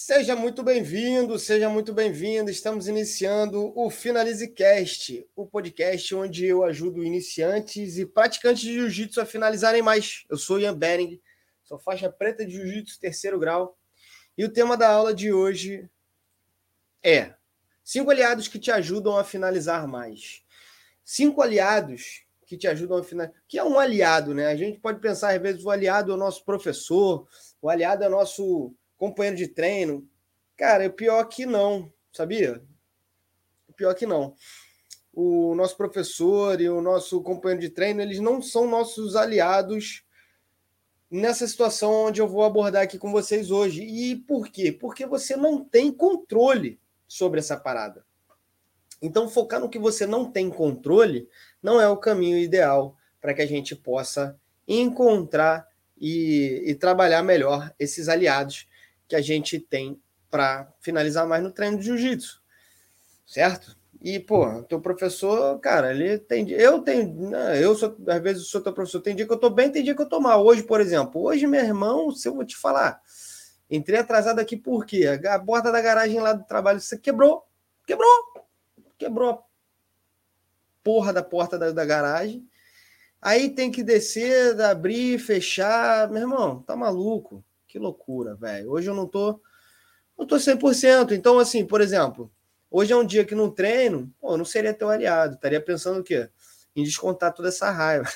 Seja muito bem-vindo, seja muito bem-vindo. Estamos iniciando o FinalizeCast, o podcast onde eu ajudo iniciantes e praticantes de jiu-jitsu a finalizarem mais. Eu sou Ian Bering, sou faixa preta de jiu-jitsu terceiro grau e o tema da aula de hoje é 5 aliados que te ajudam a finalizar mais. 5 aliados que te ajudam a finalizar. O que é um aliado, né? A gente pode pensar, às vezes, o aliado é o nosso professor, o aliado é o nosso companheiro de treino. Cara, o pior que não, sabia? O pior que não. O nosso professor e o nosso companheiro de treino, eles não são nossos aliados nessa situação onde eu vou abordar aqui com vocês hoje. E por quê? Porque você não tem controle sobre essa parada. Então, focar no que você não tem controle não é o caminho ideal para que a gente possa encontrar e trabalhar melhor esses aliados que a gente tem para finalizar mais no treino de jiu-jitsu, certo? E, pô, teu professor, cara, ele tem. Eu tenho. Eu sou, às vezes, sou teu professor. Tem dia que eu tô bem, tem dia que eu tô mal. Hoje, por exemplo, hoje, meu irmão, se eu vou te falar, entrei atrasado aqui por quê? A porta da garagem lá do trabalho, você quebrou a porra da porta da garagem. Aí tem que descer, abrir, fechar. Meu irmão, tá maluco? Que loucura, velho. Hoje eu não tô 100%. Então, assim, por exemplo, hoje é um dia que no treino, pô, eu não seria teu aliado. Estaria pensando o quê? Em descontar toda essa raiva.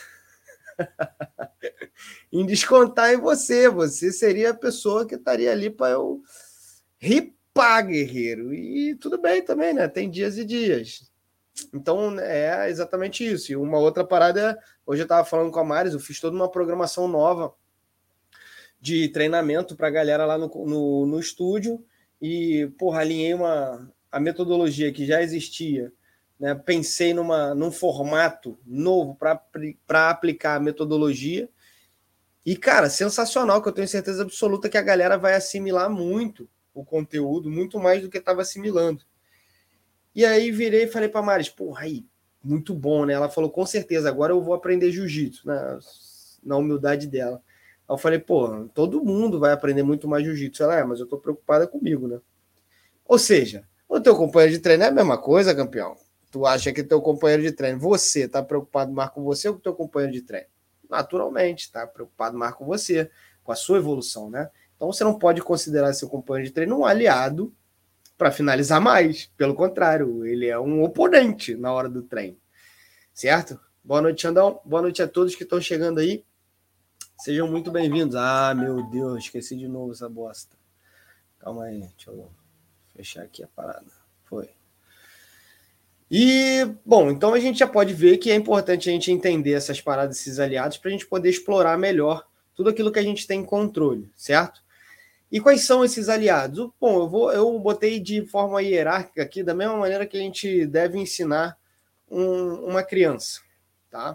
Em descontar em você. Você seria a pessoa que estaria ali para eu ripar, guerreiro. E tudo bem também, né? Tem dias e dias. Então, é exatamente isso. E uma outra parada, hoje eu estava falando com a Maris, eu fiz toda uma programação nova de treinamento para a galera lá no estúdio e, porra, alinhei a metodologia que já existia, né? Pensei num formato novo para aplicar a metodologia e, cara, sensacional, que eu tenho certeza absoluta que a galera vai assimilar muito o conteúdo, muito mais do que estava assimilando. E aí virei e falei para Maris, porra, aí, muito bom, né? Ela falou, com certeza, agora eu vou aprender jiu-jitsu, né? Na humildade dela. Aí eu falei, pô, todo mundo vai aprender muito mais jiu-jitsu. Ela, mas eu tô preocupada comigo, né? Ou seja, o teu companheiro de treino é a mesma coisa, campeão. Tu acha que teu companheiro de treino, você tá preocupado mais com você ou com o teu companheiro de treino? Naturalmente, tá preocupado mais com você, com a sua evolução, né? Então você não pode considerar seu companheiro de treino um aliado para finalizar mais. Pelo contrário, ele é um oponente na hora do treino. Certo? Boa noite, Xandão. Boa noite a todos que estão chegando aí. Sejam muito bem-vindos. Ah, meu Deus, esqueci de novo essa bosta. Calma aí, deixa eu fechar aqui a parada. Foi. E, bom, então a gente já pode ver que é importante a gente entender essas paradas, esses aliados, para a gente poder explorar melhor tudo aquilo que a gente tem controle, certo? E quais são esses aliados? Bom, eu botei de forma hierárquica aqui, da mesma maneira que a gente deve ensinar uma criança, tá?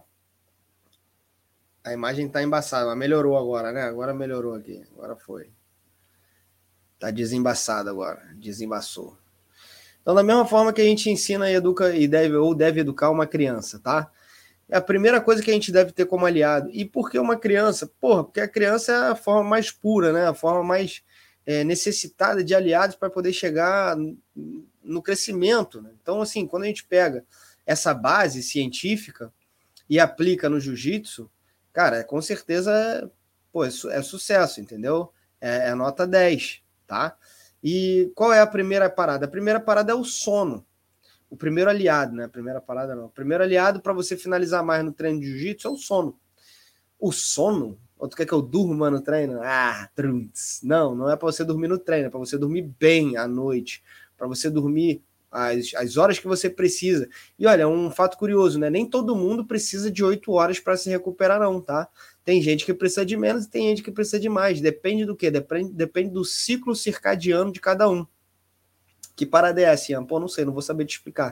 A imagem está embaçada, mas melhorou agora, né? Agora melhorou aqui, agora foi. Tá desembaçado agora, desembaçou. Então, da mesma forma que a gente ensina e educa e deve educar uma criança, tá? É a primeira coisa que a gente deve ter como aliado. E por que uma criança? Porra, porque a criança é a forma mais pura, né? A forma mais necessitada de aliados para poder chegar no crescimento, né? Então, assim, quando a gente pega essa base científica e aplica no jiu-jitsu, cara, com certeza pô, é sucesso, entendeu? É nota 10, tá? E qual é a primeira parada? A primeira parada é o sono. O primeiro aliado, né? A primeira parada não. O primeiro aliado para você finalizar mais no treino de jiu-jitsu é o sono. O sono? Ou tu quer que eu durma no treino? Ah, trunks. Não é para você dormir no treino, é para você dormir bem à noite, para você dormir as horas que você precisa. E olha, um fato curioso, né? Nem todo mundo precisa de 8 horas para se recuperar, não, tá? Tem gente que precisa de menos e tem gente que precisa de mais. Depende do quê? Depende do ciclo circadiano de cada um. Que parada é essa, Ian? Pô, não sei, não vou saber te explicar.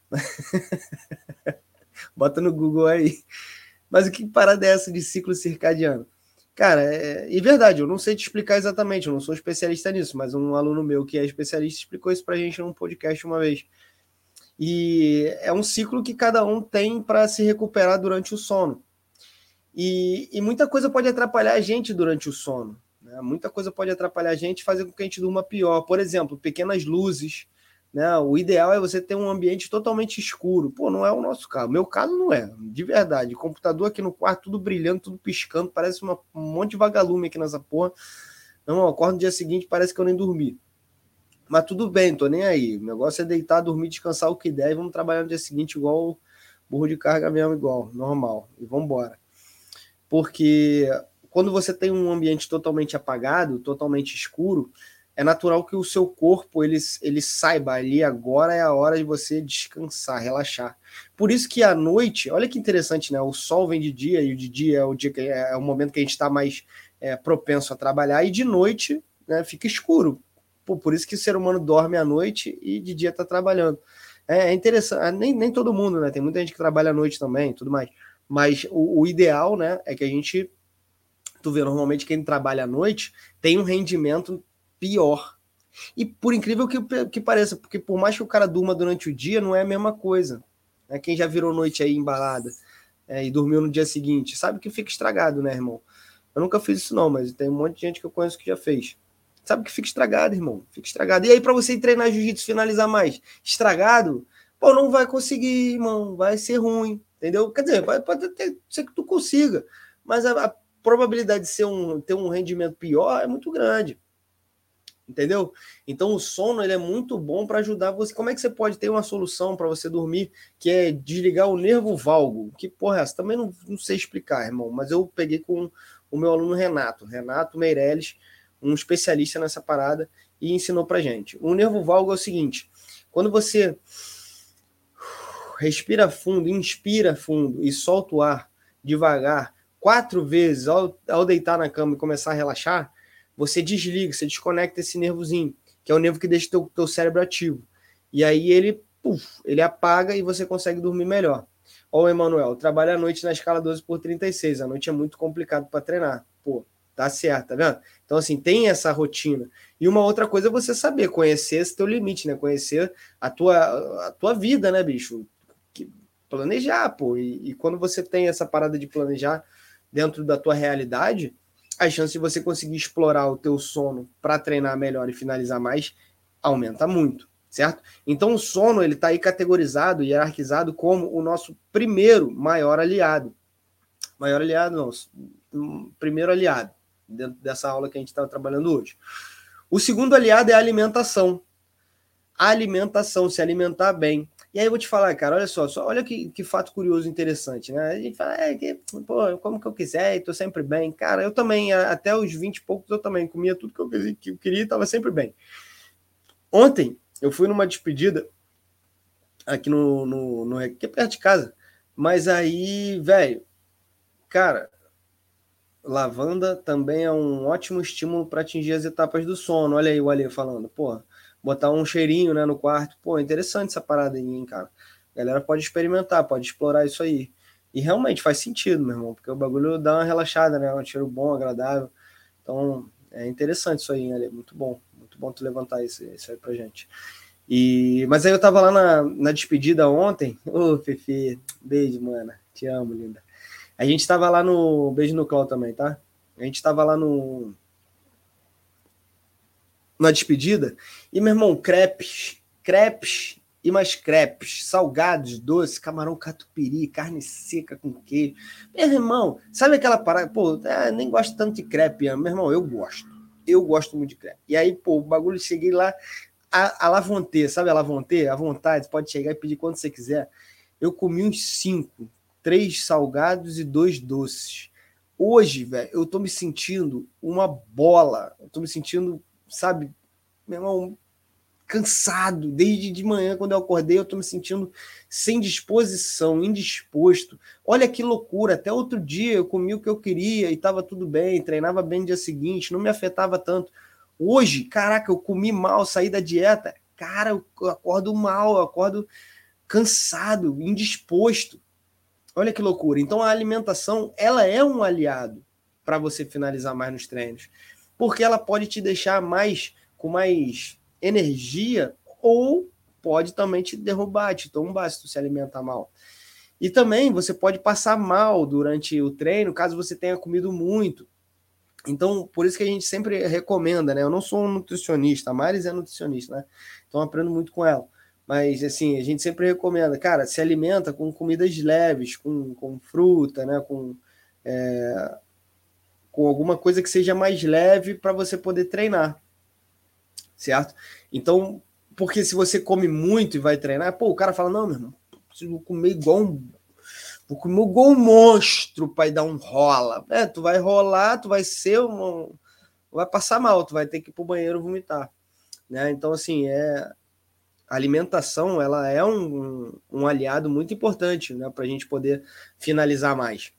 Bota no Google aí. Mas o que parada é essa de ciclo circadiano? Cara, é verdade, eu não sei te explicar exatamente, eu não sou especialista nisso, mas um aluno meu que é especialista explicou isso pra gente num podcast uma vez. E é um ciclo que cada um tem para se recuperar durante o sono. E muita coisa pode atrapalhar a gente durante o sono. né? Muita coisa pode atrapalhar a gente e fazer com que a gente durma pior. Por exemplo, pequenas luzes, né? O ideal é você ter um ambiente totalmente escuro. Pô, não é o nosso caso. Meu caso não é, de verdade. Computador aqui no quarto, tudo brilhando, tudo piscando, parece um monte de vagalume aqui nessa porra. Não, eu acordo no dia seguinte, parece que eu nem dormi. Mas tudo bem, tô nem aí. O negócio é deitar, dormir, descansar o que der e vamos trabalhar no dia seguinte igual burro de carga mesmo, igual, normal. E vamos embora. Porque quando você tem um ambiente totalmente apagado, totalmente escuro, é natural que o seu corpo ele saiba ali agora é a hora de você descansar, relaxar. Por isso que à noite, olha que interessante, né? O sol vem de dia e o de dia é o dia que é o momento que a gente está mais propenso a trabalhar e de noite, né, fica escuro. Por isso que o ser humano dorme à noite e de dia está trabalhando. É interessante, nem todo mundo, né? Tem muita gente que trabalha à noite também, tudo mais. Mas o ideal, né, é que a gente, tu vê, normalmente quem trabalha à noite tem um rendimento pior. E por incrível que pareça, porque por mais que o cara durma durante o dia, não é a mesma coisa. Né? Quem já virou noite aí embalada e dormiu no dia seguinte, sabe que fica estragado, né, irmão? Eu nunca fiz isso não, mas tem um monte de gente que eu conheço que já fez. Sabe que fica estragado, irmão. Fica estragado. E aí, para você treinar jiu-jitsu, finalizar mais estragado, pô, não vai conseguir, irmão. Vai ser ruim. Entendeu? Quer dizer, pode até ser que tu consiga. Mas a probabilidade de ter um rendimento pior é muito grande. Entendeu? Então o sono ele é muito bom para ajudar você. Como é que você pode ter uma solução para você dormir que é desligar o nervo valgo? Que porra é essa? Também não sei explicar, irmão, mas eu peguei com o meu aluno Renato Meirelles, um especialista nessa parada, e ensinou pra gente. O nervo valgo é o seguinte: quando você respira fundo, inspira fundo e solta o ar devagar, 4 vezes ao deitar na cama e começar a relaxar, você desliga, você desconecta esse nervozinho, que é o nervo que deixa o teu cérebro ativo. E aí ele apaga e você consegue dormir melhor. Ó, o Emanuel, trabalha à noite na escala 12x36. A noite é muito complicado para treinar. Pô, tá certo, tá vendo? Então, assim, tem essa rotina. E uma outra coisa é você saber, conhecer esse teu limite, né? Conhecer a tua vida, né, bicho? Planejar, pô. E quando você tem essa parada de planejar dentro da tua realidade, a chance de você conseguir explorar o teu sono para treinar melhor e finalizar mais aumenta muito, certo? Então o sono ele está aí categorizado, hierarquizado como o nosso primeiro maior aliado. Maior aliado não, primeiro aliado dentro dessa aula que a gente está trabalhando hoje. O segundo aliado é a alimentação. A alimentação, se alimentar bem. E aí eu vou te falar, cara, olha só olha que fato curioso e interessante, né? A gente fala, pô, como que eu quiser e tô sempre bem. Cara, eu também, até os 20 e poucos, eu também comia tudo que eu queria e tava sempre bem. Ontem, eu fui numa despedida aqui aqui perto de casa, mas aí, velho, cara, lavanda também é um ótimo estímulo para atingir as etapas do sono. Olha aí o Ale falando, porra, botar um cheirinho, né, no quarto. Pô, interessante essa parada aí, hein, cara. A galera pode experimentar, pode explorar isso aí. E realmente faz sentido, meu irmão, porque o bagulho dá uma relaxada, né? Um cheiro bom, agradável. Então, é interessante isso aí, hein, Ale. Muito bom. Muito bom tu levantar isso aí pra gente. Mas aí eu tava lá na despedida ontem. Ô, Fefe, beijo, mana. Te amo, linda. A gente tava lá no... Beijo no Clau também, tá? A gente tava lá na despedida. E, meu irmão, crepes e mais crepes, salgados, doces, camarão catupiry, carne seca com queijo. Meu irmão, sabe aquela parada? Pô, nem gosto tanto de crepe, meu irmão, eu gosto. Eu gosto muito de crepe. E aí, pô, o bagulho, cheguei lá, a la vontade, sabe a la vontade? À vontade, pode chegar e pedir quanto você quiser. Eu comi uns 5, 3 salgados e 2 doces. Hoje, velho, eu tô me sentindo uma bola. Eu tô me sentindo, sabe, meu irmão, cansado. Desde de manhã, quando eu acordei, eu tô me sentindo sem disposição, indisposto. Olha que loucura. Até outro dia eu comi o que eu queria e tava tudo bem, treinava bem no dia seguinte, não me afetava tanto. Hoje, caraca, eu comi mal, saí da dieta. Cara, eu acordo mal, eu acordo cansado, indisposto. Olha que loucura. Então a alimentação, ela é um aliado para você finalizar mais nos treinos, porque ela pode te deixar com mais energia ou pode também te derrubar, te tombar se tu se alimentar mal. E também você pode passar mal durante o treino, caso você tenha comido muito. Então, por isso que a gente sempre recomenda, né? Eu não sou um nutricionista, a Maris é nutricionista, né? Então, eu aprendo muito com ela. Mas, assim, a gente sempre recomenda, cara, se alimenta com comidas leves, com fruta, né? Com alguma coisa que seja mais leve para você poder treinar, certo? Então, porque se você come muito e vai treinar, pô, o cara fala, não, meu irmão, preciso comer vou comer igual um monstro para dar um rola. Tu vai rolar, tu vai ser vai passar mal, tu vai ter que ir pro banheiro vomitar, né? Então, assim, a alimentação, ela é um aliado muito importante, né, para a gente poder finalizar mais.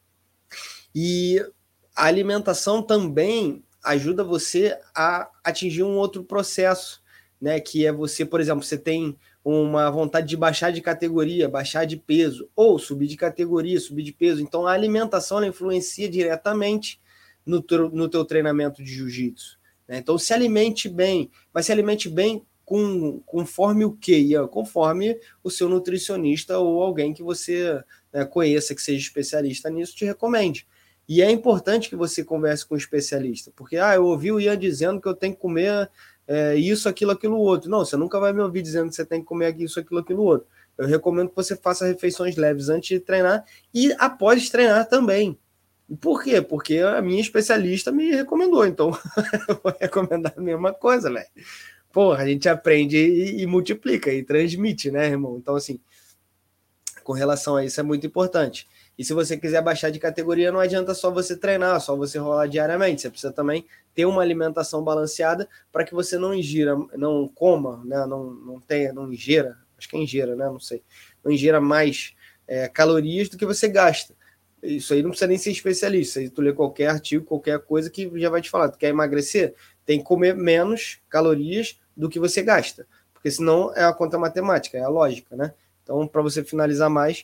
E a alimentação também ajuda você a atingir um outro processo, né? Que é você, por exemplo, você tem uma vontade de baixar de categoria, baixar de peso, ou subir de categoria, subir de peso. Então, a alimentação ela influencia diretamente no teu treinamento de jiu-jitsu, né? Então, se alimente bem, mas se alimente bem conforme o quê? Conforme o seu nutricionista ou alguém que você, né, conheça, que seja especialista nisso, te recomende. E é importante que você converse com um especialista, porque eu ouvi o Ian dizendo que eu tenho que comer isso, aquilo, outro. Não, você nunca vai me ouvir dizendo que você tem que comer isso, aquilo, outro. Eu recomendo que você faça refeições leves antes de treinar e após treinar também. E por quê? Porque a minha especialista me recomendou, então eu vou recomendar a mesma coisa, velho. Porra, a gente aprende e multiplica e transmite, né, irmão? Então, assim, com relação a isso é muito importante. E se você quiser baixar de categoria, não adianta só você treinar, só você rolar diariamente. Você precisa também ter uma alimentação balanceada para que você não ingira, não coma, né? Não ingera, acho que é ingera, né? Não sei. Não ingera mais calorias do que você gasta. Isso aí não precisa nem ser especialista. Aí tu lê qualquer artigo, qualquer coisa que já vai te falar. Tu quer emagrecer? Tem que comer menos calorias do que você gasta. Porque senão é a conta matemática, é a lógica, né? Então, para você finalizar mais,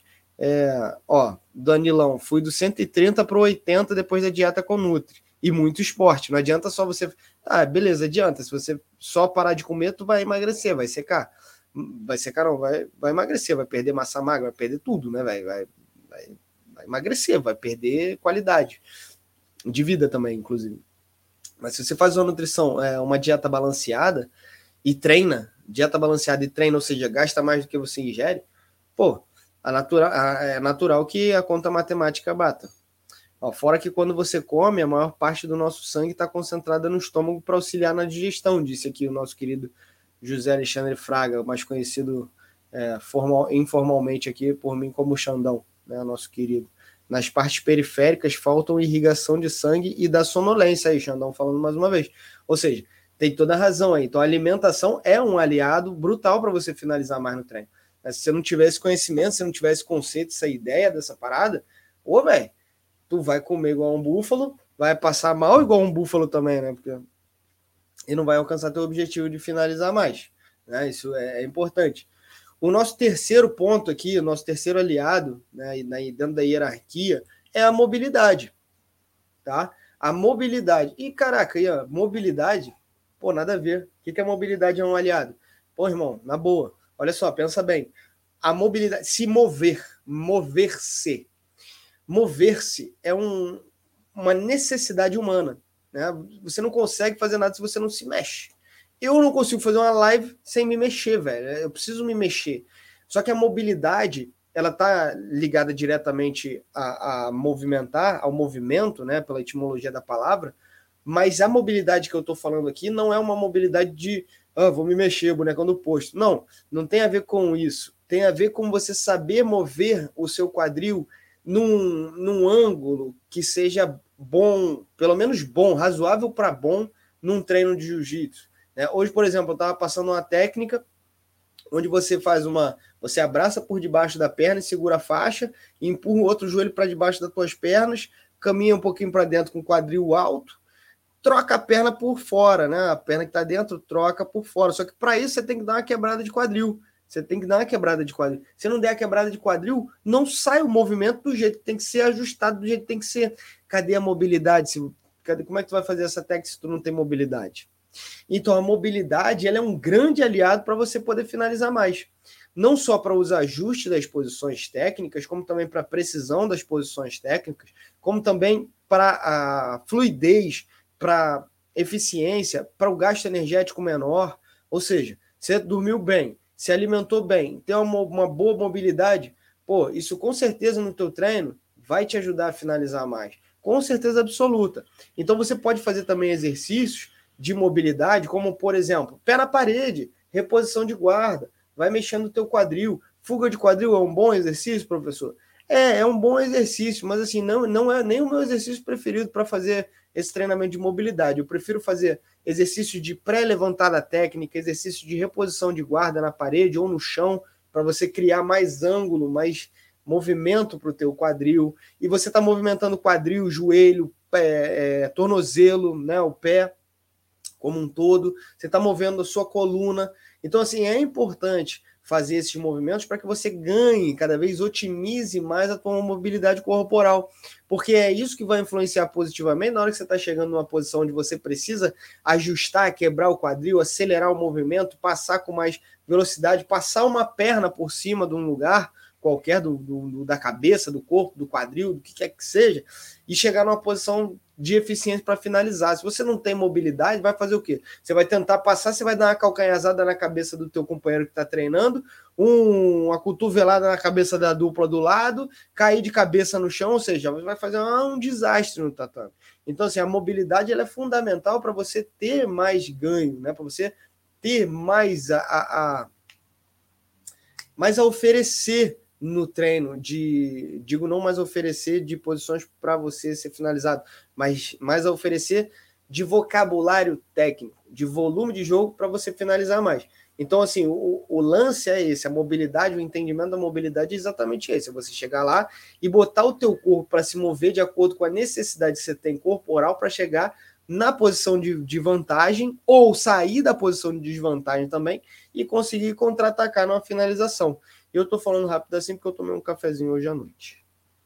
Danilão, fui do 130 para o 80 depois da dieta com Nutri. E muito esporte. Não adianta só você. Beleza, adianta. Se você só parar de comer, tu vai emagrecer, vai secar. Vai secar, não, vai emagrecer, vai perder massa magra, vai perder tudo, né? Vai emagrecer, vai perder qualidade de vida também, inclusive. Mas se você faz uma nutrição, uma dieta balanceada e treina, dieta balanceada e treina, ou seja, gasta mais do que você ingere, pô, é natural que a conta matemática bata. Fora que quando você come, a maior parte do nosso sangue está concentrada no estômago para auxiliar na digestão, disse aqui o nosso querido José Alexandre Fraga, mais conhecido informalmente aqui por mim como Xandão, né, nosso querido. Nas partes periféricas faltam irrigação de sangue e da sonolência aí, Xandão falando mais uma vez. Ou seja, tem toda a razão aí. Então a alimentação é um aliado brutal para você finalizar mais no treino. Mas se você não tivesse conhecimento, se você não tivesse conceito, essa ideia dessa parada, velho, tu vai comer igual um búfalo, vai passar mal igual um búfalo também, né? Porque e não vai alcançar teu objetivo de finalizar mais, né? Isso é importante. O nosso terceiro ponto aqui, o nosso terceiro aliado, né, dentro da hierarquia, é a mobilidade, tá? A mobilidade. E, caraca, aí, mobilidade, pô, nada a ver. O que a mobilidade é um aliado? Pô, irmão, na boa, olha só, pensa bem. A mobilidade, se mover, mover-se. Mover-se é uma necessidade humana, né? Você não consegue fazer nada se você não se mexe. Eu não consigo fazer uma live sem me mexer, velho. Eu preciso me mexer. Só que a mobilidade, ela tá ligada diretamente a movimentar, ao movimento, né? Pela etimologia da palavra. Mas a mobilidade que eu tô falando aqui não é uma mobilidade de vou me mexer, bonecão do posto. Não tem a ver com isso. Tem a ver com você saber mover o seu quadril num ângulo que seja bom, pelo menos bom, razoável para bom, num treino de jiu-jitsu. Hoje, por exemplo, eu estava passando uma técnica onde você abraça por debaixo da perna e segura a faixa, e empurra o outro joelho para debaixo das tuas pernas, caminha um pouquinho para dentro com o quadril alto, troca a perna por fora, né? A perna que está dentro troca por fora. Só que para isso você tem que dar uma quebrada de quadril. Você tem que dar uma quebrada de quadril. Se não der a quebrada de quadril, não sai o movimento do jeito que tem que ser, ajustado do jeito que tem que ser. Cadê a mobilidade? Como é que tu vai fazer essa técnica se tu não tem mobilidade? Então, a mobilidade ela é um grande aliado para você poder finalizar mais. Não só para os ajustes das posições técnicas, como também para a precisão das posições técnicas, como também para a fluidez, para eficiência, para o gasto energético menor. Ou seja, você dormiu bem, se alimentou bem, tem uma boa mobilidade, pô, isso com certeza no teu treino vai te ajudar a finalizar mais. Com certeza absoluta. Então você pode fazer também exercícios de mobilidade, como, por exemplo, pé na parede, reposição de guarda, vai mexendo o teu quadril. Fuga de quadril é um bom exercício, professor? É um bom exercício, mas assim, não é nem o meu exercício preferido para fazer esse treinamento de mobilidade. Eu prefiro fazer exercício de pré-levantada técnica, exercício de reposição de guarda na parede ou no chão, para você criar mais ângulo, mais movimento para o teu quadril. E você está movimentando quadril, joelho, tornozelo, né, o pé como um todo. Você está movendo a sua coluna. Então, assim, é importante fazer esses movimentos para que você ganhe, cada vez otimize mais a tua mobilidade corporal, porque é isso que vai influenciar positivamente na hora que você está chegando numa posição onde você precisa ajustar, quebrar o quadril, acelerar o movimento, passar com mais velocidade, passar uma perna por cima de um lugar qualquer da cabeça, do corpo, do quadril, do que quer que seja, e chegar numa posição de eficiência para finalizar. Se você não tem mobilidade, vai fazer o quê? Você vai tentar passar, você vai dar uma calcanhazada na cabeça do teu companheiro que está treinando, uma cotovelada na cabeça da dupla do lado, cair de cabeça no chão, ou seja, vai fazer um desastre no tatame. Então, assim, a mobilidade ela é fundamental para você ter mais ganho, né? Para você ter mais mais a oferecer no treino, digo não mais oferecer de posições para você ser finalizado, mas mais a oferecer de vocabulário técnico, de volume de jogo para você finalizar mais. Então, assim, o lance é esse, a mobilidade, o entendimento da mobilidade é exatamente esse, é você chegar lá e botar o teu corpo para se mover de acordo com a necessidade que você tem corporal para chegar na posição de vantagem ou sair da posição de desvantagem também e conseguir contra-atacar numa finalização. Eu tô falando rápido assim porque eu tomei um cafezinho hoje à noite.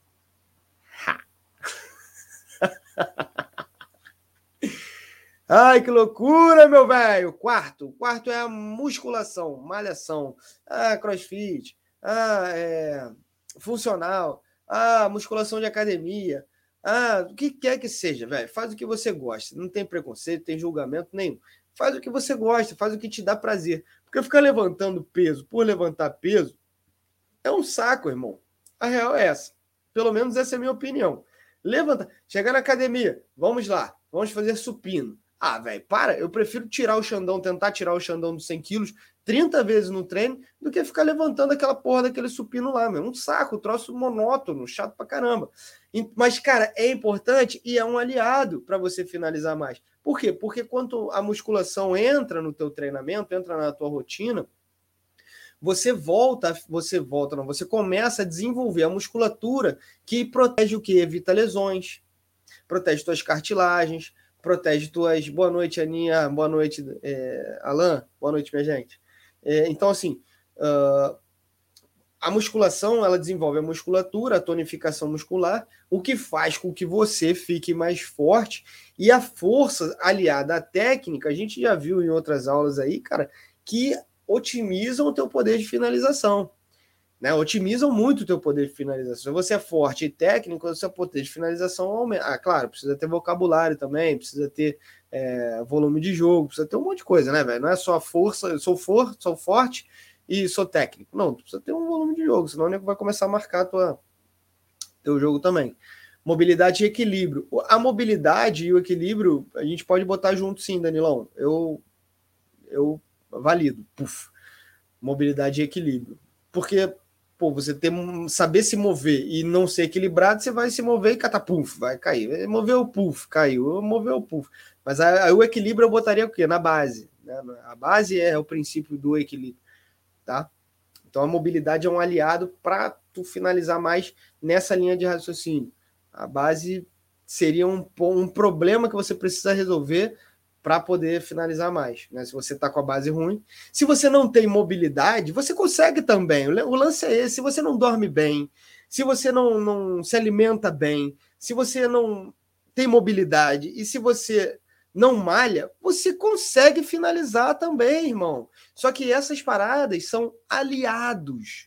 Ai, que loucura, meu velho! Quarto é a musculação, malhação, crossfit, funcional, musculação de academia, o que quer que seja, velho. Faz o que você gosta, não tem preconceito, tem julgamento nenhum. Faz o que você gosta, faz o que te dá prazer. Porque ficar levantando peso por levantar peso é um saco, irmão. A real é essa. Pelo menos essa é a minha opinião. Levanta, chegar na academia, vamos lá, vamos fazer supino. Velho, para, eu prefiro tirar o Xandão, tentar tirar o Xandão dos 100 quilos 30 vezes no treino do que ficar levantando aquela porra daquele supino lá, meu. Um saco, troço monótono, chato pra caramba. Mas, cara, é importante e é um aliado para você finalizar mais. Por quê? Porque quando a musculação entra no teu treinamento, entra na tua rotina, você começa a desenvolver a musculatura que protege o que? Evita lesões, protege tuas cartilagens, protege tuas... Boa noite, Aninha. Boa noite, Alan. Boa noite, minha gente. Então, assim, a musculação, ela desenvolve a musculatura, a tonificação muscular, o que faz com que você fique mais forte, e a força aliada à técnica, a gente já viu em outras aulas aí, cara, que otimizam o teu poder de finalização, né? Otimizam muito o teu poder de finalização. Se você é forte e técnico, o seu poder de finalização aumenta. Claro, precisa ter vocabulário também, precisa ter volume de jogo, precisa ter um monte de coisa, né, velho? Não é só força, eu sou forte e sou técnico. Não, tu precisa ter um volume de jogo, senão o nego vai começar a marcar teu jogo também. Mobilidade e equilíbrio. A mobilidade e o equilíbrio, a gente pode botar junto sim, Danilão. Eu valido. Mobilidade e equilíbrio. Porque, você saber se mover e não ser equilibrado, você vai se mover e catapuf, vai cair. Moveu o puff, caiu. Moveu o puff. Mas aí o equilíbrio eu botaria o quê? Na base. Né? A base é o princípio do equilíbrio. Tá? Então a mobilidade é um aliado para tu finalizar mais nessa linha de raciocínio. A base seria um problema que você precisa resolver para poder finalizar mais, né? Se você está com a base ruim. Se você não tem mobilidade, você consegue também. O lance é esse. Se você não dorme bem, se você não se alimenta bem, se você não tem mobilidade e se você não malha, você consegue finalizar também, irmão. Só que essas paradas são aliados.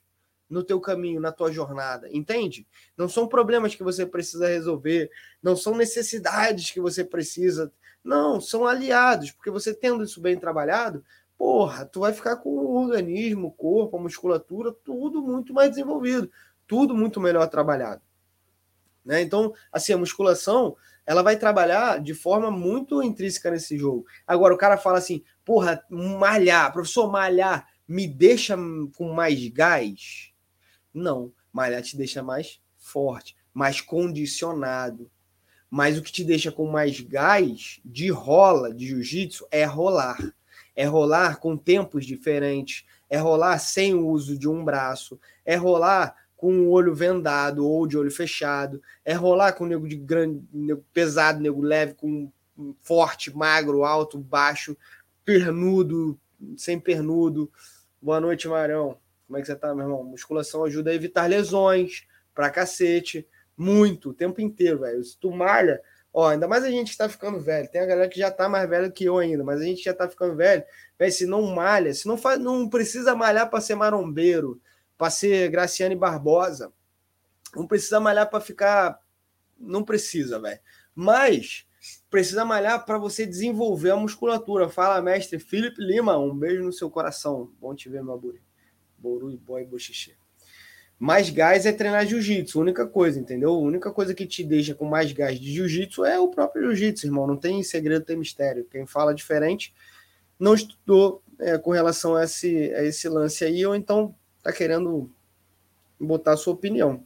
no teu caminho, na tua jornada, entende? Não são problemas que você precisa resolver, não são necessidades que você precisa, não, são aliados, porque você tendo isso bem trabalhado, porra, tu vai ficar com o organismo, o corpo, a musculatura, tudo muito mais desenvolvido, tudo muito melhor trabalhado. Né? Então, assim, a musculação, ela vai trabalhar de forma muito intrínseca nesse jogo. Agora, o cara fala assim, porra, malhar, professor, malhar me deixa com mais gás? Não, malhar te deixa mais forte, mais condicionado. Mas o que te deixa com mais gás de rola, de jiu-jitsu, é rolar. É rolar com tempos diferentes, é rolar sem o uso de um braço, é rolar com o olho vendado ou de olho fechado, é rolar com nego de grande, nego pesado, nego leve, com forte, magro, alto, baixo, pernudo, sem pernudo. Boa noite, Marão. Como é que você tá, meu irmão? Musculação ajuda a evitar lesões pra cacete. Muito, o tempo inteiro, velho. Se tu malha, ó, ainda mais a gente que tá ficando velho. Tem a galera que já tá mais velha que eu ainda, mas a gente já tá ficando velho. Velho, se não malha, se não faz, não precisa malhar pra ser marombeiro, pra ser Graciane Barbosa. Não precisa malhar pra ficar. Não precisa, velho. Mas precisa malhar para você desenvolver a musculatura. Fala, mestre Felipe Lima. Um beijo no seu coração. Bom te ver, meu buri. Boru e boy bochiche. Mais gás é treinar jiu-jitsu, única coisa, entendeu? A única coisa que te deixa com mais gás de jiu-jitsu é o próprio jiu-jitsu, irmão. Não tem segredo, tem mistério. Quem fala diferente não estudou com relação a esse lance aí, ou então tá querendo botar a sua opinião.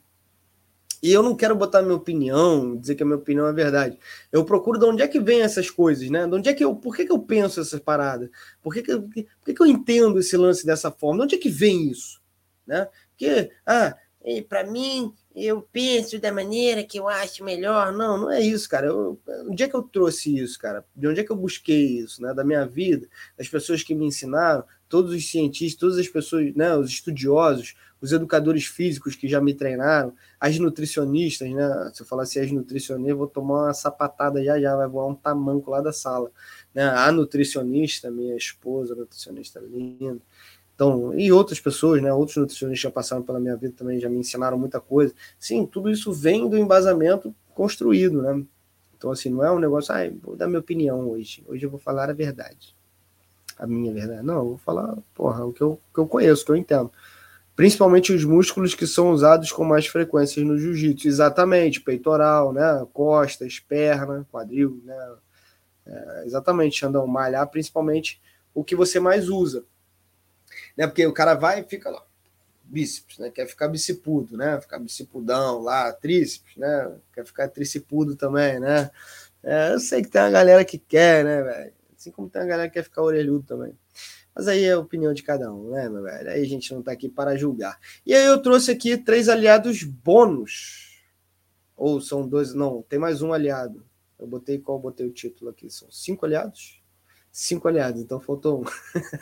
E eu não quero botar minha opinião, dizer que a minha opinião é verdade. Eu procuro de onde é que vem essas coisas, né? De onde é que por que eu penso essas paradas? Por que eu entendo esse lance dessa forma? De onde é que vem isso? Né? Porque, para mim, eu penso da maneira que eu acho melhor. Não, não é isso, cara. Onde é que eu trouxe isso, cara? De onde é que eu busquei isso, né? Da minha vida, das pessoas que me ensinaram, todos os cientistas, todas as pessoas, né? Os estudiosos, os educadores físicos que já me treinaram, as nutricionistas, né? Se eu falar assim, as nutricionistas, eu vou tomar uma sapatada já, vai voar um tamanco lá da sala. Né? A nutricionista, minha esposa, nutricionista linda. Então, e outras pessoas, né? Outros nutricionistas já passaram pela minha vida também, já me ensinaram muita coisa. Sim, tudo isso vem do embasamento construído, né? Então, assim, não é um negócio, vou dar minha opinião hoje. Hoje eu vou falar a verdade. A minha verdade. Não, eu vou falar, porra, o que eu conheço, o que eu entendo. Principalmente os músculos que são usados com mais frequência no jiu-jitsu. Exatamente, peitoral, né? Costas, perna, quadril, né? Exatamente, Xandão, malhar principalmente o que você mais usa. Né? Porque o cara vai e fica lá, bíceps, né? Quer ficar bicipudo, né? Ficar bicipudão lá, tríceps, né? Quer ficar tricipudo também, né? Eu sei que tem uma galera que quer, né, velho? Assim como tem uma galera que quer ficar orelhudo também. Mas aí é a opinião de cada um, né, meu velho? Aí a gente não tá aqui para julgar. E aí eu trouxe aqui 3 aliados bônus. Ou são 2, não, tem mais um aliado. Eu botei o título aqui? São 5 aliados? 5 aliados, então faltou um.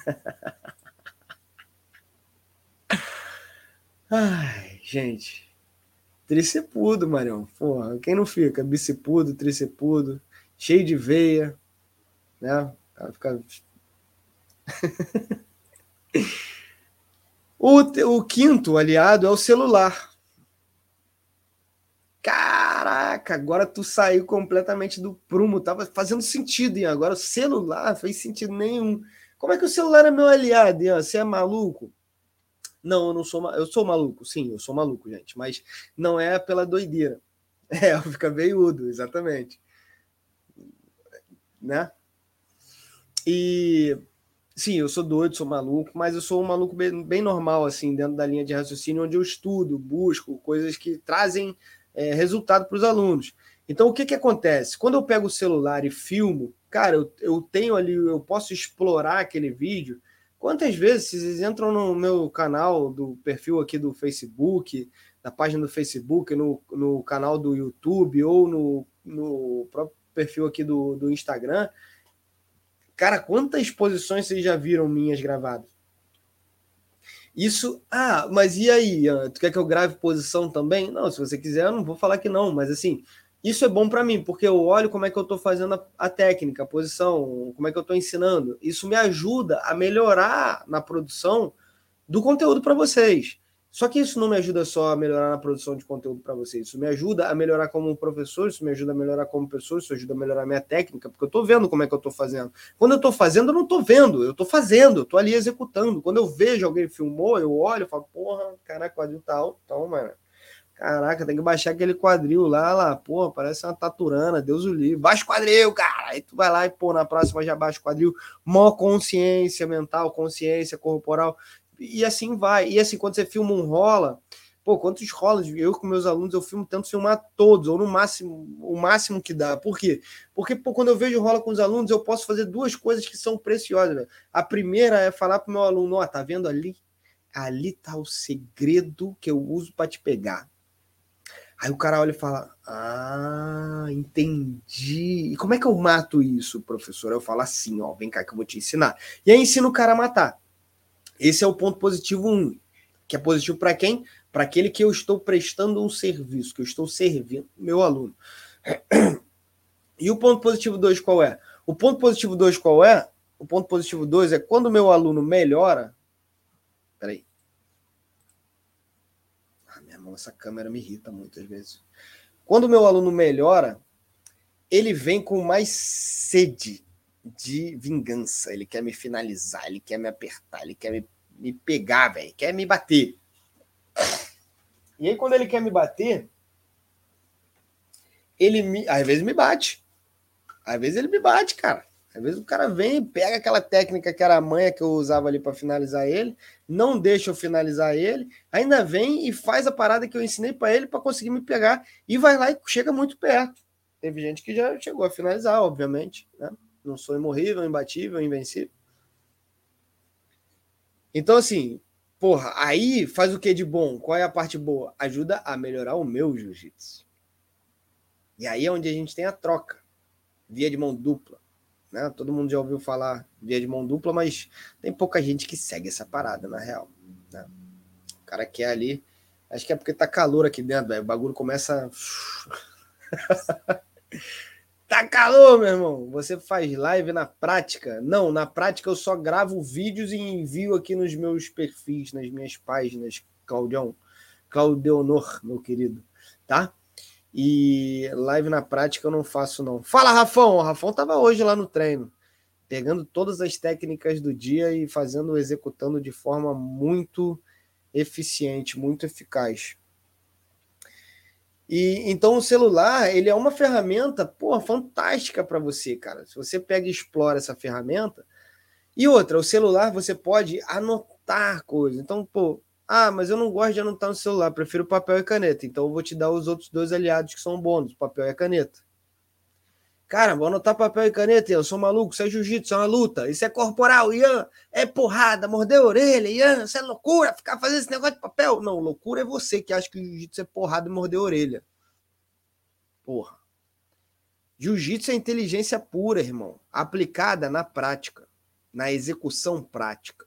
Ai, gente. Tricepudo, Marião. Porra, quem não fica? Bicipudo, tricepudo, cheio de veia, né? O cara fica... o quinto aliado é o celular. Caraca, agora tu saiu completamente do prumo. Tava fazendo sentido, e agora o celular fez sentido nenhum. Como é que o celular é meu aliado, Ian? Você é maluco? Não, eu não sou. Eu sou maluco, sim, eu sou maluco, gente. Mas não é pela doideira. Fica veiudo, exatamente. Né? E sim, eu sou doido, sou maluco, mas eu sou um maluco bem normal, assim, dentro da linha de raciocínio, onde eu estudo, busco coisas que trazem resultado para os alunos. Então, o que acontece? Quando eu pego o celular e filmo, cara, eu tenho ali, eu posso explorar aquele vídeo. Quantas vezes vocês entram no meu canal, do perfil aqui do Facebook, na página do Facebook, no canal do YouTube ou no próprio perfil aqui do Instagram, cara, quantas posições vocês já viram minhas gravadas? Isso, mas e aí? Tu quer que eu grave posição também? Não, se você quiser, eu não vou falar que não, mas assim, isso é bom para mim, porque eu olho como é que eu estou fazendo a técnica, a posição, como é que eu estou ensinando. Isso me ajuda a melhorar na produção do conteúdo para vocês. Só que isso não me ajuda só a melhorar na produção de conteúdo para vocês. Isso me ajuda a melhorar como professor, isso me ajuda a melhorar como pessoa, isso ajuda a melhorar a minha técnica, porque eu estou vendo como é que eu estou fazendo. Quando eu estou fazendo, eu não estou vendo, eu estou fazendo, eu estou ali executando. Quando eu vejo alguém filmou, eu olho e falo, porra, caraca, o quadril tá alto, então, mano. Caraca, tem que baixar aquele quadril lá, porra, parece uma taturana, Deus o livre. Baixa o quadril, cara. Aí tu vai lá e, pô, na próxima já baixa o quadril. Mó consciência mental, consciência corporal. E assim vai. E assim, quando você filma um rola, pô, quantos rolas? Eu com meus alunos, eu tento filmar todos, ou no máximo, o máximo que dá. Por quê? Porque, pô, quando eu vejo rola com os alunos, eu posso fazer duas coisas que são preciosas, velho. A primeira é falar pro meu aluno, ó, tá vendo ali? Ali tá o segredo que eu uso para te pegar. Aí o cara olha e fala, ah, entendi. E como é que eu mato isso, professor? Eu falo assim, ó, vem cá que eu vou te ensinar. E aí ensino o cara a matar. Esse é o ponto positivo 1, que é positivo para quem? Para aquele que eu estou prestando um serviço, que eu estou servindo meu aluno. E o ponto positivo 2 qual é? O ponto positivo 2 qual é? O ponto positivo 2 é quando o meu aluno melhora. Peraí. Ah, minha mão, essa câmera me irrita muitas vezes. Quando o meu aluno melhora, ele vem com mais sede de vingança. Ele quer me finalizar, ele quer me apertar, ele quer me pegar, velho, quer me bater. E aí, quando ele quer me bater, às vezes me bate. Às vezes ele me bate, cara. Às vezes o cara vem e pega aquela técnica que era a manha que eu usava ali para finalizar ele, não deixa eu finalizar ele, ainda vem e faz a parada que eu ensinei para ele para conseguir me pegar e vai lá e chega muito perto. Teve gente que já chegou a finalizar, obviamente, né? Não sou imorrível, imbatível, invencível. Então, assim, porra, aí faz o que de bom? Qual é a parte boa? Ajuda a melhorar o meu jiu-jitsu. E aí é onde a gente tem a troca, via de mão dupla. Né? Todo mundo já ouviu falar via de mão dupla, mas tem pouca gente que segue essa parada, na real. Né? O cara quer ali. Acho que é porque tá calor aqui dentro, véio. O bagulho começa. Tá calor, meu irmão. Você faz live na prática? Não, na prática eu só gravo vídeos e envio aqui nos meus perfis, nas minhas páginas, Claudeonor, meu querido, tá? E live na prática eu não faço, não. Fala, Rafão! O Rafão tava hoje lá no treino, pegando todas as técnicas do dia e executando de forma muito eficiente, muito eficaz. E então o celular, ele é uma ferramenta, pô, fantástica para você, cara. Se você pega e explora essa ferramenta. E outra, o celular você pode anotar coisas. Então, pô, mas eu não gosto de anotar no celular, prefiro papel e caneta. Então eu vou te dar os outros dois aliados que são bônus, papel e a caneta. Cara, vou anotar papel e caneta, eu sou maluco, isso é jiu-jitsu, é uma luta, isso é corporal, Ian, é porrada, morder a orelha, Ian, isso é loucura, ficar fazendo esse negócio de papel. Não, loucura é você que acha que o jiu-jitsu é porrada e morder a orelha. Porra. Jiu-jitsu é inteligência pura, irmão, aplicada na prática, na execução prática.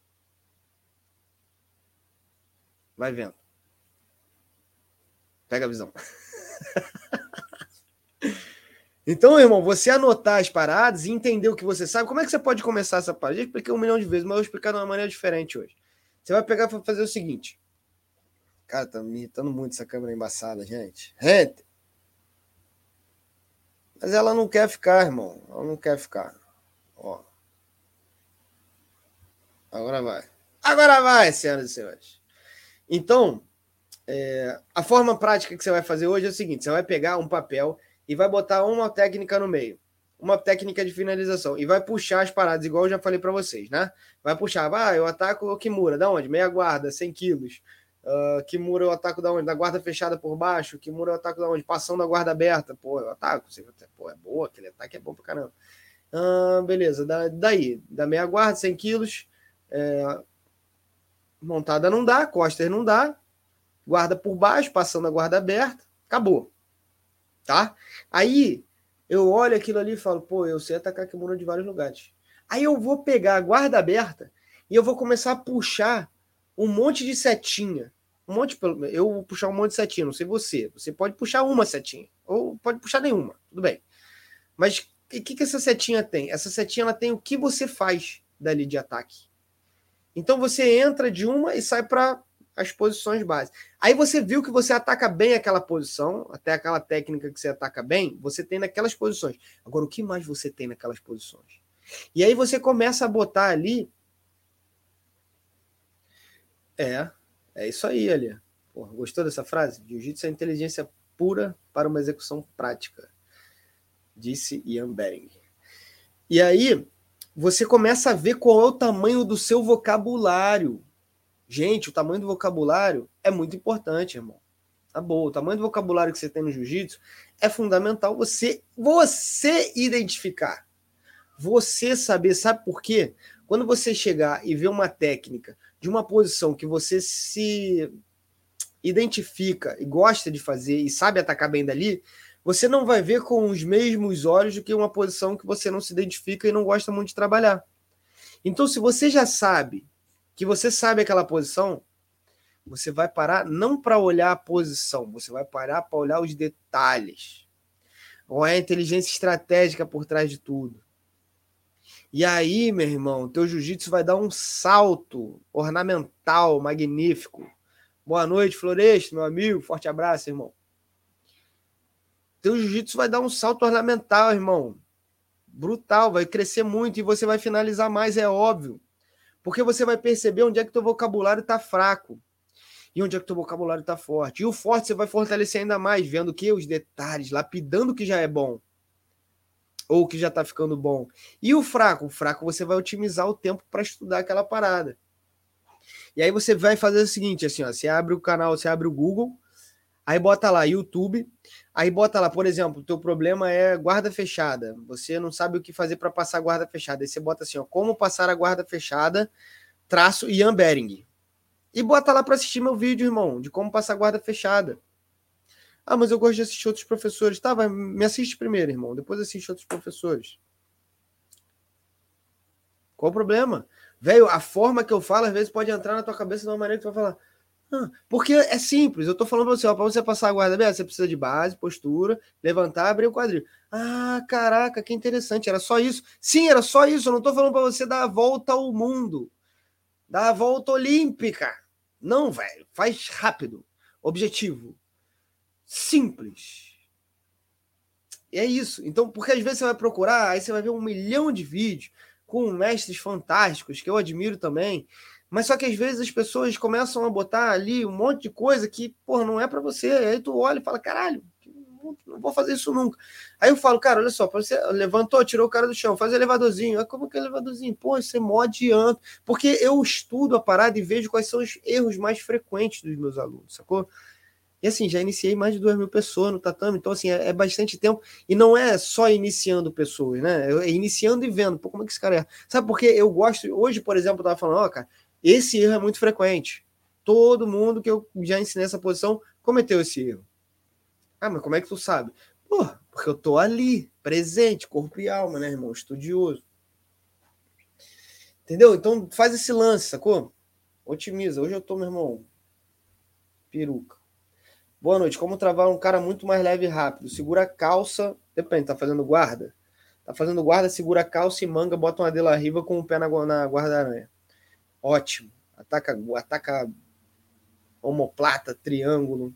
Vai vendo. Pega a visão. Então, irmão, você anotar as paradas e entender o que você sabe, como é que você pode começar essa parada? Já expliquei 1 milhão de vezes, mas eu vou explicar de uma maneira diferente hoje. Você vai pegar e fazer o seguinte. Cara, tá me irritando muito essa câmera embaçada, gente. Gente! Mas ela não quer ficar, irmão. Ela não quer ficar. Ó. Agora vai. Agora vai, senhoras e senhores. Então, a forma prática que você vai fazer hoje é o seguinte: você vai pegar um papel e vai botar uma técnica no meio, uma técnica de finalização, e vai puxar as paradas, igual eu já falei para vocês, né? Vai puxar, eu ataco o Kimura, da onde? Meia guarda, 100 quilos. Kimura eu ataco da onde? Da guarda fechada por baixo. Kimura eu ataco da onde? Passando a guarda aberta. Pô, eu ataco. Pô, é boa, aquele ataque é bom pra caramba. Beleza, daí, da meia guarda, 100 quilos. Montada não dá, coster não dá. Guarda por baixo, passando a guarda aberta. Acabou. Tá? Aí, eu olho aquilo ali e falo, pô, eu sei atacar Kimura de vários lugares. Aí eu vou pegar a guarda aberta e eu vou começar a puxar um monte de setinha. Eu vou puxar um monte de setinha, não sei você. Você pode puxar uma setinha, ou pode puxar nenhuma, tudo bem. Mas o que essa setinha tem? Essa setinha ela tem o que você faz dali de ataque. Então você entra de uma e sai para as posições básicas. Aí você viu que você ataca bem aquela posição, até aquela técnica que você ataca bem, você tem naquelas posições. Agora, o que mais você tem naquelas posições? E aí você começa a botar ali. É isso aí, ali. Porra, gostou dessa frase? Jiu-jitsu é inteligência pura para uma execução prática, disse Ian Bering. E aí você começa a ver qual é o tamanho do seu vocabulário. Gente, o tamanho do vocabulário é muito importante, irmão. Tá bom, o tamanho do vocabulário que você tem no jiu-jitsu é fundamental você identificar. Você saber, sabe por quê? Quando você chegar e ver uma técnica de uma posição que você se identifica e gosta de fazer e sabe atacar bem dali, você não vai ver com os mesmos olhos do que uma posição que você não se identifica e não gosta muito de trabalhar. Então, se você já sabe que você sabe aquela posição, você vai parar não para olhar a posição, você vai parar para olhar os detalhes. Qual é a inteligência estratégica por trás de tudo? E aí, meu irmão, teu jiu-jitsu vai dar um salto ornamental, magnífico. Boa noite, Floresta, meu amigo. Forte abraço, irmão. Teu jiu-jitsu vai dar um salto ornamental, irmão. Brutal, vai crescer muito e você vai finalizar mais, é óbvio. Porque você vai perceber onde é que teu vocabulário está fraco. E onde é que teu vocabulário está forte. E o forte você vai fortalecer ainda mais, vendo o que? Os detalhes, lapidando o que já é bom. Ou que já está ficando bom. E o fraco? O fraco você vai otimizar o tempo para estudar aquela parada. E aí você vai fazer o seguinte, assim, ó, você abre o canal, você abre o Google, aí bota lá YouTube, aí bota lá, por exemplo, o teu problema é guarda fechada. Você não sabe o que fazer para passar a guarda fechada. Aí você bota assim, ó, como passar a guarda fechada, traço Ian Bering. E bota lá para assistir meu vídeo, irmão, de como passar a guarda fechada. Ah, mas eu gosto de assistir outros professores. Tá, vai, me assiste primeiro, irmão. Depois assiste outros professores. Qual o problema? Velho, a forma que eu falo, às vezes, pode entrar na tua cabeça de uma maneira que tu vai falar. Porque é simples. Eu tô falando pra você, ó, pra você passar a guarda bem, você precisa de base, postura, levantar, abrir o quadril. Ah, caraca, que interessante. Era só isso? Sim, era só isso. Eu não tô falando pra você dar a volta ao mundo. Dar a volta olímpica. Não, velho. Faz rápido. Objetivo. Simples. E é isso. Então, porque às vezes você vai procurar, aí você vai ver 1 milhão de vídeos com mestres fantásticos, que eu admiro também, mas só que às vezes as pessoas começam a botar ali um monte de coisa que, porra, não é para você. Aí tu olha e fala, caralho, não vou fazer isso nunca. Aí eu falo, cara, olha só, você levantou, tirou o cara do chão, faz o elevadorzinho. Como que é elevadorzinho? Pô, isso é mó adianto. Porque eu estudo a parada e vejo quais são os erros mais frequentes dos meus alunos, sacou? E assim, já iniciei mais de 2.000 pessoas no tatame, então assim, é bastante tempo. E não é só iniciando pessoas, né? É iniciando e vendo, pô, como é que esse cara é? Sabe por quê? Eu gosto, hoje, por exemplo, eu tava falando, ó, cara, esse erro é muito frequente. Todo mundo que eu já ensinei essa posição cometeu esse erro. Ah, mas como é que tu sabe? Pô, porque eu tô ali, presente, corpo e alma, né, irmão? Estudioso. Entendeu? Então faz esse lance, sacou? Otimiza. Hoje eu tô, meu irmão, peruca. Boa noite. Como travar um cara muito mais leve e rápido? Segura a calça. Depende, tá fazendo guarda? Tá fazendo guarda, segura a calça e manga, bota uma de la riva com o pé na guarda-aranha. Ótimo. Ataca omoplata, triângulo,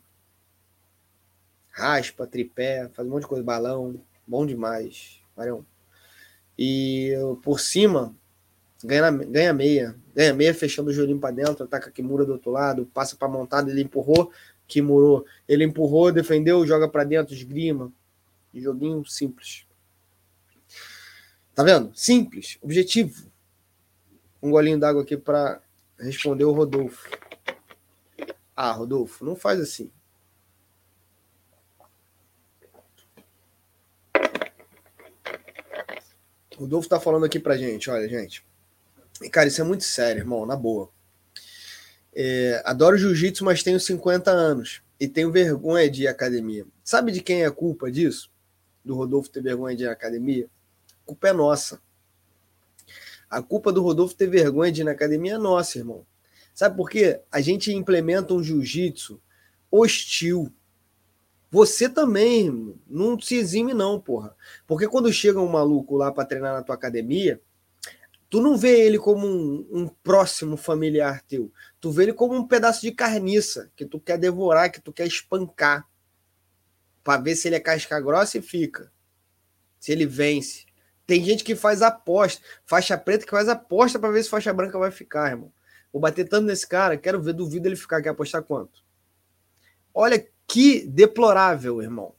raspa, tripé, faz um monte de coisa, balão. Bom demais. Marião. E por cima, ganha meia. Ganha meia fechando o joelhinho pra dentro, ataca Kimura do outro lado, passa pra montada, ele empurrou. Kimura, ele empurrou, defendeu, joga para dentro, esgrima. Joguinho simples. Tá vendo? Simples, objetivo. Um golinho d'água aqui para responder o Rodolfo. Ah, Rodolfo, não faz assim. O Rodolfo tá falando aqui pra gente, olha, gente. E, cara, isso é muito sério, irmão, na boa. Adoro jiu-jitsu, mas tenho 50 anos e tenho vergonha de ir à academia. Sabe de quem é a culpa disso? Do Rodolfo ter vergonha de ir à academia? A culpa é nossa. A culpa do Rodolfo ter vergonha de ir na academia é nossa, irmão. Sabe por quê? A gente implementa um jiu-jitsu hostil. Você também, irmão. Não se exime não, porra. Porque quando chega um maluco lá para treinar na tua academia, Tu não vê ele como um próximo familiar teu. Tu vê ele como um pedaço de carniça que tu quer devorar, que tu quer espancar. Pra ver se ele é casca grossa e fica. Se ele vence. Tem gente que faz aposta. Faixa preta que faz aposta pra ver se faixa branca vai ficar, irmão. Vou bater tanto nesse cara, quero ver, duvido ele ficar. Quer apostar quanto? Olha que deplorável, irmão.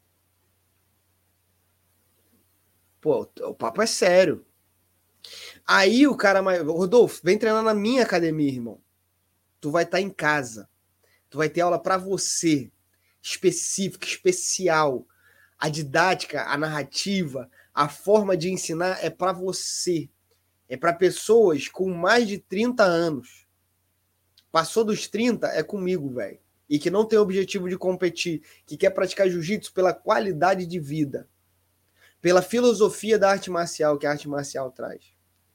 Pô, o papo é sério. Aí o cara mais. Rodolfo, vem treinar na minha academia, irmão. Tu vai estar em casa. Tu vai ter aula para você, específica, especial. A didática, a narrativa, a forma de ensinar é para você. É para pessoas com mais de 30 anos. Passou dos 30 é comigo, velho. E que não tem objetivo de competir, que quer praticar jiu-jitsu pela qualidade de vida, pela filosofia da arte marcial que a arte marcial traz.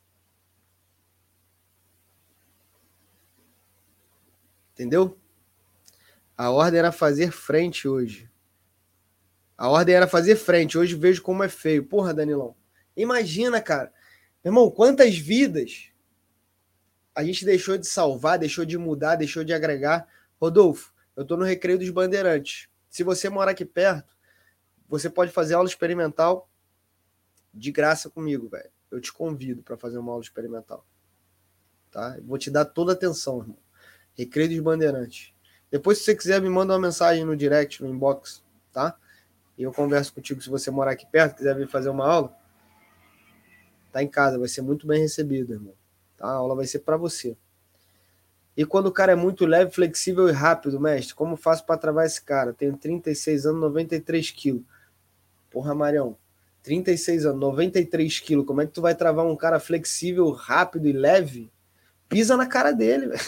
Entendeu? A ordem era fazer frente hoje. A ordem era fazer frente. Hoje vejo como é feio. Porra, Danilão. Imagina, cara. Irmão, quantas vidas a gente deixou de salvar, deixou de mudar, deixou de agregar. Rodolfo, eu tô no Recreio dos Bandeirantes. Se você mora aqui perto, você pode fazer aula experimental de graça comigo, velho. Eu te convido para fazer uma aula experimental. Tá? Eu vou te dar toda a atenção, irmão. Recreio dos Bandeirantes. Depois, se você quiser, me manda uma mensagem no direct, no inbox, tá? E eu converso contigo se você morar aqui perto, quiser vir fazer uma aula. Tá em casa, vai ser muito bem recebido, irmão. Tá? A aula vai ser para você. E quando o cara é muito leve, flexível e rápido, mestre, como faço para travar esse cara? Tenho 36 anos, 93 quilos. Porra, Marião, 36 anos, 93 quilos. Como é que tu vai travar um cara flexível, rápido e leve? Pisa na cara dele, velho.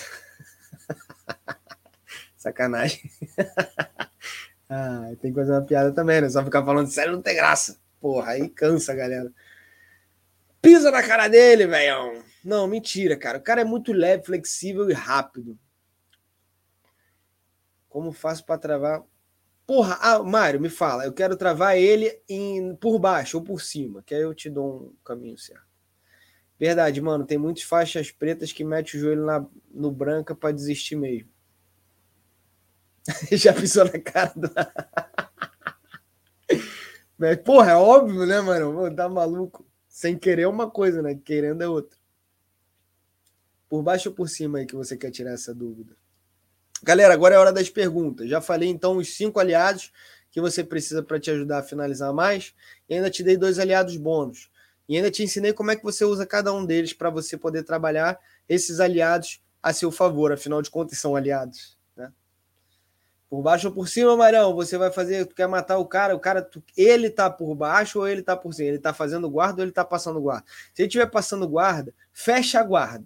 Sacanagem. Ah, tem que fazer uma piada também, né? Só ficar falando sério não tem graça. Porra, aí cansa, galera. Pisa na cara dele, velhão. Não, mentira, cara. O cara é muito leve, flexível e rápido. Como faço para travar? Porra, Mário, me fala. Eu quero travar ele por baixo ou por cima, que aí eu te dou um caminho certo. Verdade, mano. Tem muitas faixas pretas que metem o joelho no branca para desistir mesmo. Já pisou na cara do... Porra, é óbvio, né, mano? Tá maluco. Sem querer é uma coisa, né? Querendo é outra. Por baixo ou por cima aí que você quer tirar essa dúvida? Galera, agora é a hora das perguntas. Já falei, então, os 5 aliados que você precisa para te ajudar a finalizar mais. E ainda te dei 2 aliados bônus. E ainda te ensinei como é que você usa cada um deles para você poder trabalhar esses aliados a seu favor. Afinal de contas, são aliados. Né? Por baixo ou por cima, Marão, você vai fazer, tu quer matar o cara, ele tá por baixo ou ele tá por cima? Ele tá fazendo guarda ou ele tá passando guarda? Se ele estiver passando guarda, fecha a guarda.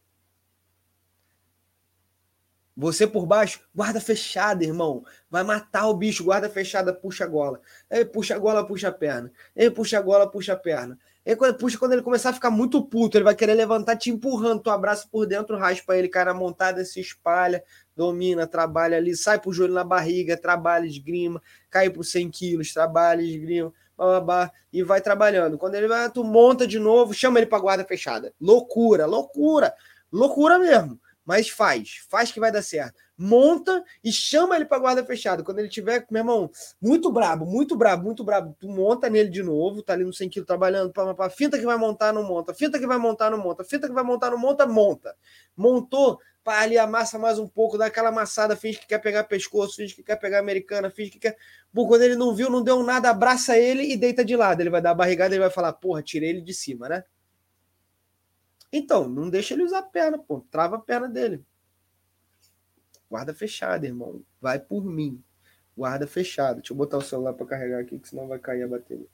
Você por baixo, guarda fechada, irmão. Vai matar o bicho, guarda fechada, puxa a gola. Aí puxa a gola, puxa a perna. Aí puxa a gola, puxa a perna. Aí quando ele começar a ficar muito puto, ele vai querer levantar te empurrando. Tu abraça por dentro, raspa ele, cai na montada, se espalha, domina, trabalha ali, sai pro joelho na barriga, trabalha, esgrima, cai pro 100 quilos, trabalha, esgrima, babá, e vai trabalhando. Quando ele vai, tu monta de novo, chama ele pra guarda fechada. Loucura, loucura, loucura mesmo. Mas faz que vai dar certo. Monta e chama ele para guarda fechada. Quando ele tiver, meu irmão, muito brabo, muito brabo, muito brabo, tu monta nele de novo, tá ali no 100 kg trabalhando, finta que vai montar, não monta, finta que vai montar, não monta, finta que vai montar, não monta, monta. Montou, para ali amassa mais um pouco, dá aquela amassada, finge que quer pegar pescoço, finge que quer pegar americana, finge que quer... Bom, quando ele não viu, não deu nada, abraça ele e deita de lado. Ele vai dar a barrigada e ele vai falar, porra, tirei ele de cima, né? Então, não deixa ele usar a perna, pô. Trava a perna dele. Guarda fechada, irmão. Vai por mim. Guarda fechada. Deixa eu botar o celular para carregar aqui, que senão vai cair a bateria.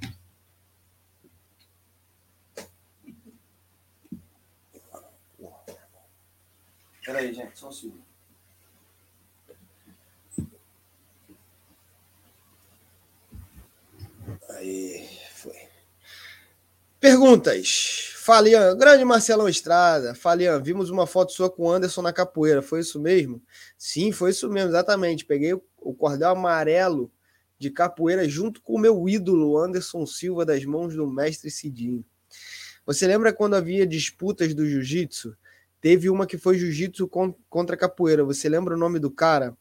Espera aí, gente. Só um segundo. Aí, foi. Perguntas. Falian, grande Marcelão Estrada. Falian, vimos uma foto sua com o Anderson na capoeira. Foi isso mesmo? Sim, foi isso mesmo, exatamente. Peguei o cordel amarelo de capoeira junto com o meu ídolo, Anderson Silva, das mãos do mestre Cidinho. Você lembra quando havia disputas do jiu-jitsu? Teve uma que foi jiu-jitsu contra capoeira. Você lembra o nome do cara?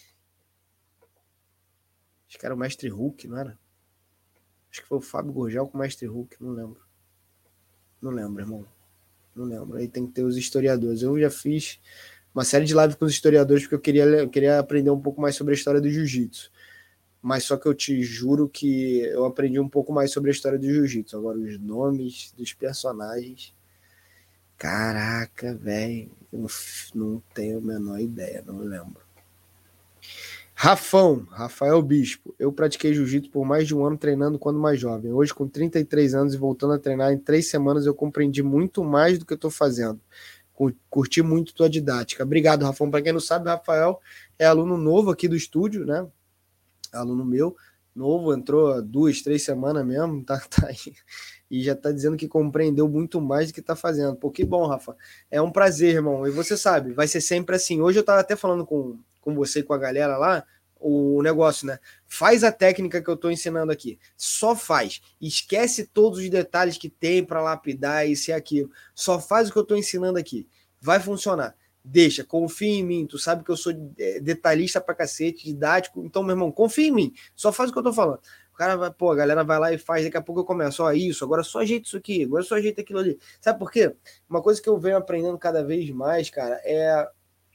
Acho que era o Mestre Hulk, não era? Acho que foi o Fábio Gurgel com o Mestre Hulk, não lembro. Não lembro, irmão. Não lembro. Aí tem que ter os historiadores. Eu já fiz uma série de lives com os historiadores porque eu queria aprender um pouco mais sobre a história do jiu-jitsu. Mas só que eu te juro que eu aprendi um pouco mais sobre a história do jiu-jitsu. Agora, os nomes dos personagens... Caraca, velho. Eu não tenho a menor ideia, não lembro. Rafael Bispo. Eu pratiquei jiu-jitsu por mais de um ano treinando quando mais jovem. Hoje, com 33 anos e voltando a treinar, em 3 semanas eu compreendi muito mais do que eu estou fazendo. Curti muito tua didática. Obrigado, Rafão. Para quem não sabe, Rafael é aluno novo aqui do estúdio, né? Aluno meu, novo, entrou há 2, 3 semanas mesmo, tá aí. E já tá dizendo que compreendeu muito mais do que tá fazendo. Pô, que bom, Rafa. É um prazer, irmão. E você sabe, vai ser sempre assim. Hoje eu tava até falando com você e com a galera lá, o negócio, né? Faz a técnica que eu tô ensinando aqui. Só faz. Esquece todos os detalhes que tem para lapidar, isso e aquilo. Só faz o que eu tô ensinando aqui. Vai funcionar. Deixa, confia em mim. Tu sabe que eu sou detalhista pra cacete, didático. Então, meu irmão, confia em mim. Só faz o que eu tô falando. O cara vai, pô, a galera vai lá e faz, daqui a pouco eu começo, ó, isso, agora só ajeita isso aqui, agora só ajeita aquilo ali. Sabe por quê? Uma coisa que eu venho aprendendo cada vez mais, cara, é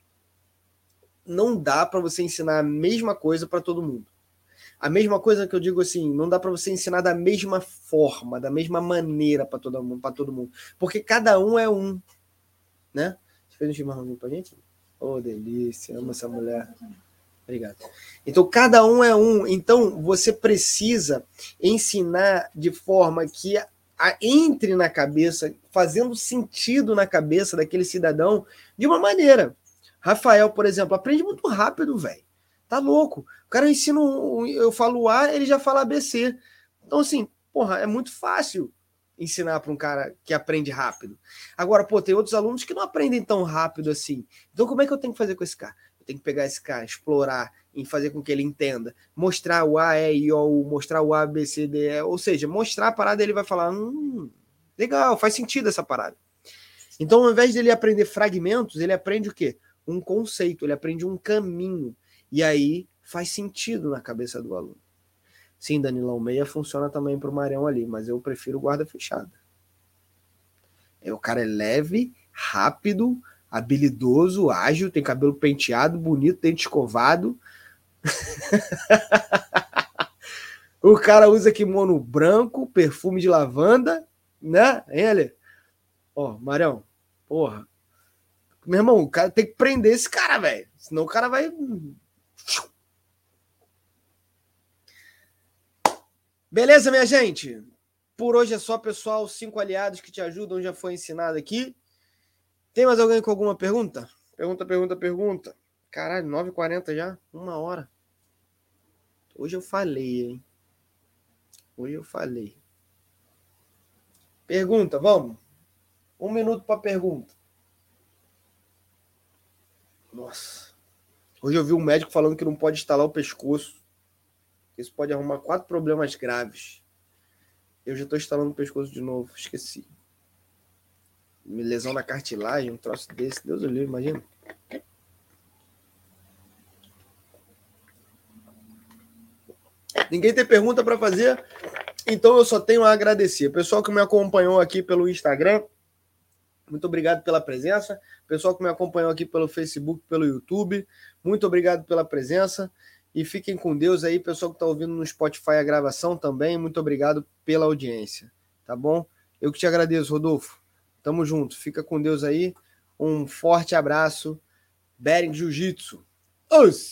não dá para você ensinar a mesma coisa para todo mundo. A mesma coisa que eu digo assim, não dá para você ensinar da mesma forma, da mesma maneira para todo mundo, porque cada um é um, né? Você fez um chimarrãozinho pra gente? Oh, delícia, amo essa mulher. Obrigado. Então, cada um é um. Então, você precisa ensinar de forma que entre na cabeça, fazendo sentido na cabeça daquele cidadão de uma maneira. Rafael, por exemplo, aprende muito rápido, velho. Tá louco. O cara ensina, eu falo A, ele já fala ABC. Então, assim, porra, é muito fácil ensinar para um cara que aprende rápido. Agora, pô, tem outros alunos que não aprendem tão rápido assim. Então, como é que eu tenho que fazer com esse cara? Tem que pegar esse cara, explorar, em fazer com que ele entenda, mostrar o A, E, I, O, U, mostrar o A, B, C, D, E, ou seja, mostrar a parada, ele vai falar, legal, faz sentido essa parada. Então, ao invés de ele aprender fragmentos, ele aprende o quê? Um conceito, ele aprende um caminho, e aí faz sentido na cabeça do aluno. Sim, Danilão, meia funciona também para o Marião ali, mas eu prefiro guarda fechada. O cara é leve, rápido, habilidoso, ágil, tem cabelo penteado, bonito, dente escovado. O cara usa kimono branco, perfume de lavanda, né? Ele. Ó, Marião, porra. Meu irmão, o cara tem que prender esse cara, velho. Senão o cara vai. Beleza, minha gente? Por hoje é só, pessoal. 5 aliados que te ajudam já foi ensinado aqui. Tem mais alguém com alguma pergunta? Pergunta. Caralho, 9h40 já? 1 hora. Hoje eu falei, hein? Pergunta, vamos. 1 minuto para pergunta. Nossa. Hoje eu vi um médico falando que não pode estalar o pescoço. Isso pode arrumar 4 problemas graves. Eu já estou instalando o pescoço de novo. Esqueci. Lesão na cartilagem, um troço desse. Deus o livre, imagina. Ninguém tem pergunta para fazer, então eu só tenho a agradecer. Pessoal que me acompanhou aqui pelo Instagram, muito obrigado pela presença. Pessoal que me acompanhou aqui pelo Facebook, pelo YouTube, muito obrigado pela presença. E fiquem com Deus aí, pessoal que está ouvindo no Spotify a gravação também, muito obrigado pela audiência, tá bom? Eu que te agradeço, Rodolfo. Tamo junto, fica com Deus aí. Um forte abraço. Bering Jiu-Jitsu. Os!